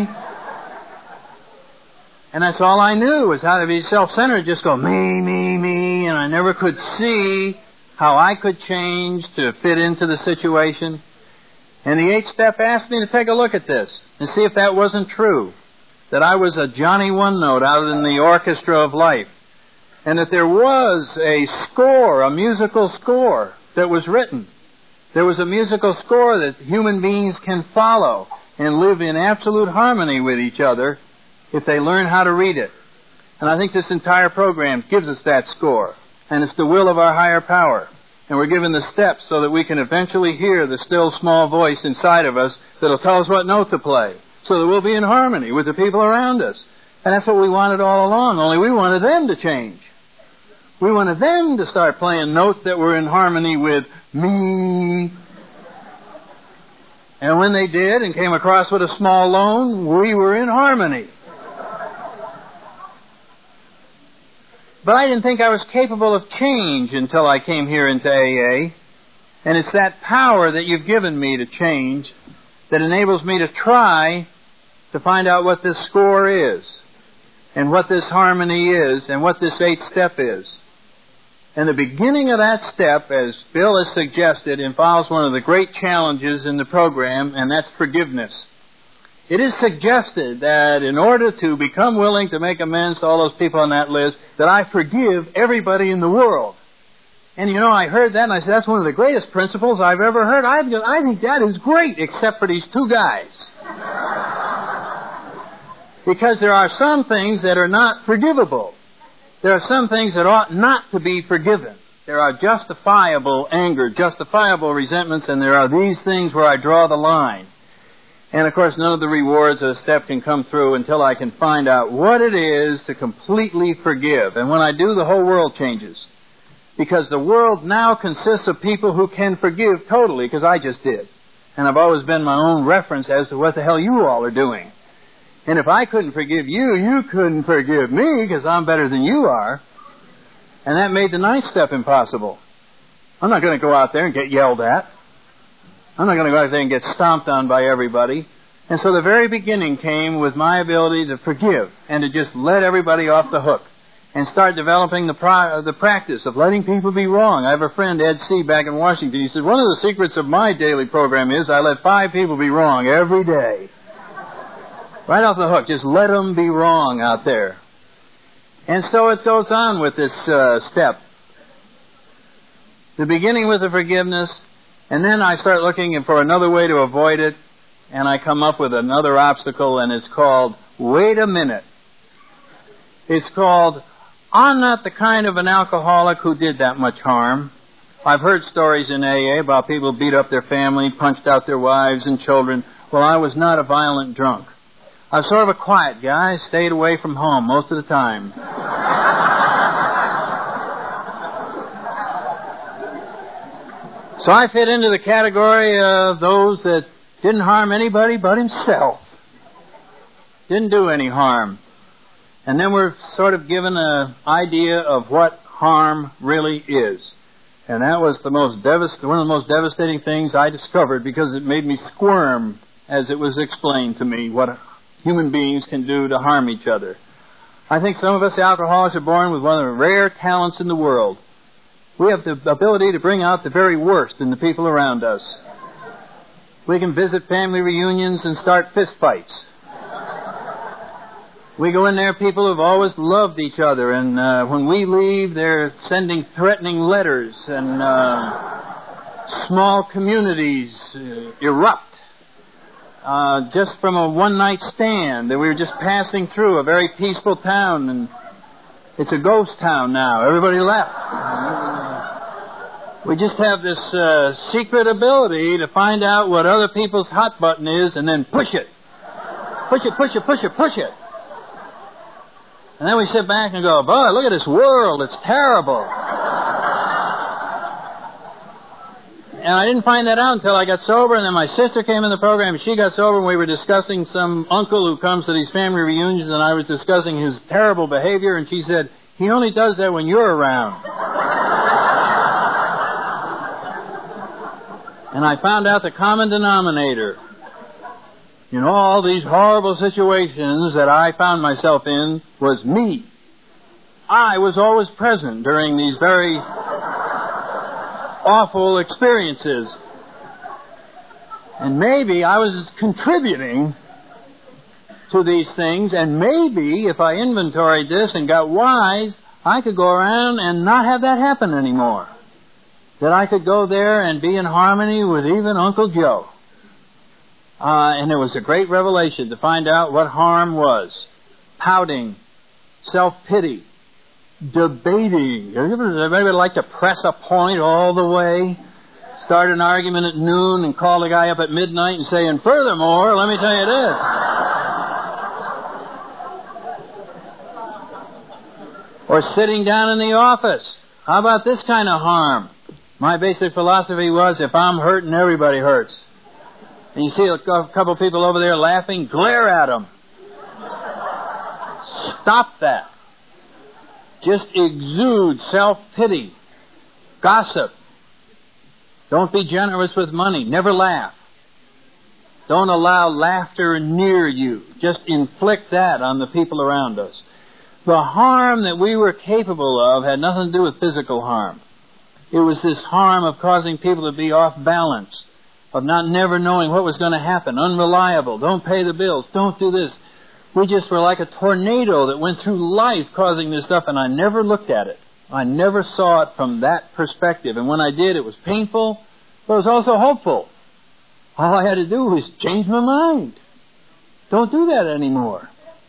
And that's all I knew, was how to be self-centered, just go, me, and I never could see how I could change to fit into the situation. And the 8th step asked me to take a look at this and see if that wasn't true, that I was a Johnny One Note out in the orchestra of life, and that there was a score, a musical score that was written. There was a musical score that human beings can follow and live in absolute harmony with each other if they learn how to read it. And I think this entire program gives us that score. And it's the will of our higher power. And we're given the steps so that we can eventually hear the still small voice inside of us that'll tell us what note to play, so that we'll be in harmony with the people around us. And that's what we wanted all along, only we wanted them to change. We wanted them to start playing notes that were in harmony with me. And when they did and came across with a small loan, we were in harmony. But I didn't think I was capable of change until I came here into AA. And it's that power that you've given me to change that enables me to try to find out what this score is, and what this harmony is, and what this 8th step is. And the beginning of that step, as Bill has suggested, involves one of the great challenges in the program, and that's forgiveness. It is suggested that in order to become willing to make amends to all those people on that list, that I forgive everybody in the world. And I heard that and I said, that's one of the greatest principles I've ever heard. I think that is great, except for these two guys. Because there are some things that are not forgivable. There are some things that ought not to be forgiven. There are justifiable anger, justifiable resentments, and there are these things where I draw the line. And, of course, none of the rewards of a step can come through until I can find out what it is to completely forgive. And when I do, the whole world changes. Because the world now consists of people who can forgive totally, because I just did. And I've always been my own reference as to what the hell you all are doing. And if I couldn't forgive you, you couldn't forgive me, because I'm better than you are. And that made the ninth step impossible. I'm not going to go out there and get yelled at. I'm not going to go out there and get stomped on by everybody. And so the very beginning came with my ability to forgive and to just let everybody off the hook and start developing the practice of letting people be wrong. I have a friend, Ed C., back in Washington. He said, one of the secrets of my daily program is I let 5 people be wrong every day. Right off the hook. Just let them be wrong out there. And so it goes on with this step. The beginning with the forgiveness, and then I start looking for another way to avoid it, and I come up with another obstacle, and it's called, wait a minute. It's called, I'm not the kind of an alcoholic who did that much harm. I've heard stories in AA about people beat up their family, punched out their wives and children. Well, I was not a violent drunk. I was sort of a quiet guy, stayed away from home most of the time. So I fit into the category of those that didn't harm anybody but himself. Didn't do any harm. And then we're sort of given an idea of what harm really is. And that was one of the most devastating things I discovered, because it made me squirm as it was explained to me what human beings can do to harm each other. I think some of us alcoholics are born with one of the rare talents in the world. We have the ability to bring out the very worst in the people around us. We can visit family reunions and start fist fights. We go in there, people have always loved each other, and when we leave, they're sending threatening letters, and small communities erupt just from a one-night stand. That we were just passing through a very peaceful town, and it's a ghost town now. Everybody left. We just have this secret ability to find out what other people's hot button is and then push it. Push it, push it, push it, push it. And then we sit back and go, boy, look at this world. It's terrible. And I didn't find that out until I got sober, and then my sister came in the program. She got sober, and we were discussing some uncle who comes to these family reunions, and I was discussing his terrible behavior, and she said, he only does that when you're around. And I found out the common denominator. All these horrible situations that I found myself in was me. I was always present during these very awful experiences. And maybe I was contributing to these things, and maybe if I inventoried this and got wise, I could go around and not have that happen anymore. That I could go there and be in harmony with even Uncle Joe. And it was a great revelation to find out what harm was. Pouting, self-pity, debating. Everybody like to press a point all the way? Start an argument at noon and call the guy up at midnight and say, and furthermore, let me tell you this. Or sitting down in the office. How about this kind of harm? My basic philosophy was, if I'm hurting, everybody hurts. And you see a couple of people over there laughing, glare at them. Stop that. Just exude self-pity. Gossip. Don't be generous with money. Never laugh. Don't allow laughter near you. Just inflict that on the people around us. The harm that we were capable of had nothing to do with physical harm. It was this harm of causing people to be off balance, of not never knowing what was going to happen, unreliable, don't pay the bills, don't do this. We just were like a tornado that went through life causing this stuff, and I never looked at it. I never saw it from that perspective. And when I did, it was painful, but it was also hopeful. All I had to do was change my mind. Don't do that anymore.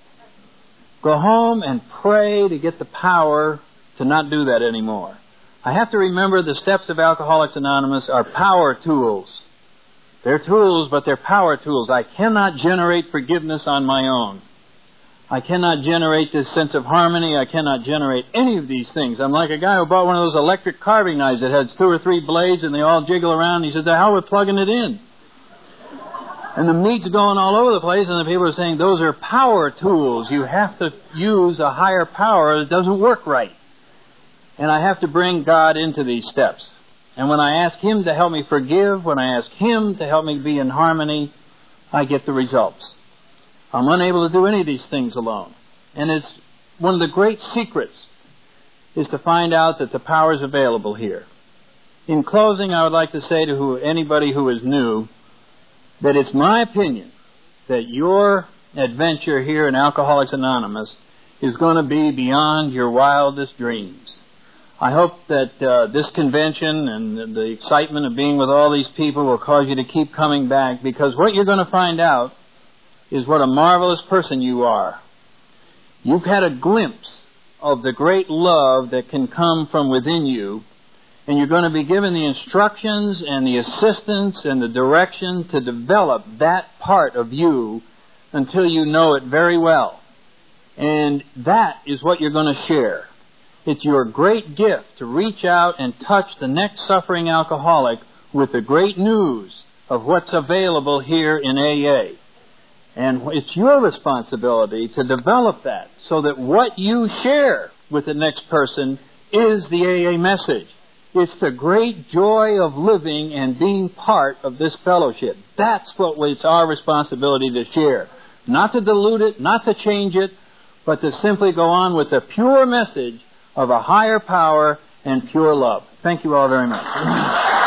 Go home and pray to get the power to not do that anymore. I have to remember the steps of Alcoholics Anonymous are power tools. They're tools, but they're power tools. I cannot generate forgiveness on my own. I cannot generate this sense of harmony. I cannot generate any of these things. I'm like a guy who bought one of those electric carving knives that has 2 or 3 blades and they all jiggle around. He said, the hell with plugging it in. And the meat's going all over the place, and the people are saying, those are power tools. You have to use a higher power. It doesn't work right. And I have to bring God into these steps. And when I ask Him to help me forgive, when I ask Him to help me be in harmony, I get the results. I'm unable to do any of these things alone. And it's one of the great secrets is to find out that the power is available here. In closing, I would like to say to anybody who is new that it's my opinion that your adventure here in Alcoholics Anonymous is going to be beyond your wildest dreams. I hope that this convention and the excitement of being with all these people will cause you to keep coming back, because what you're going to find out is what a marvelous person you are. You've had a glimpse of the great love that can come from within you, and you're going to be given the instructions and the assistance and the direction to develop that part of you until you know it very well. And that is what you're going to share. It's your great gift to reach out and touch the next suffering alcoholic with the great news of what's available here in AA. And it's your responsibility to develop that so that what you share with the next person is the AA message. It's the great joy of living and being part of this fellowship. That's what it's our responsibility to share. Not to dilute it, not to change it, but to simply go on with the pure message of a higher power and pure love. Thank you all very much.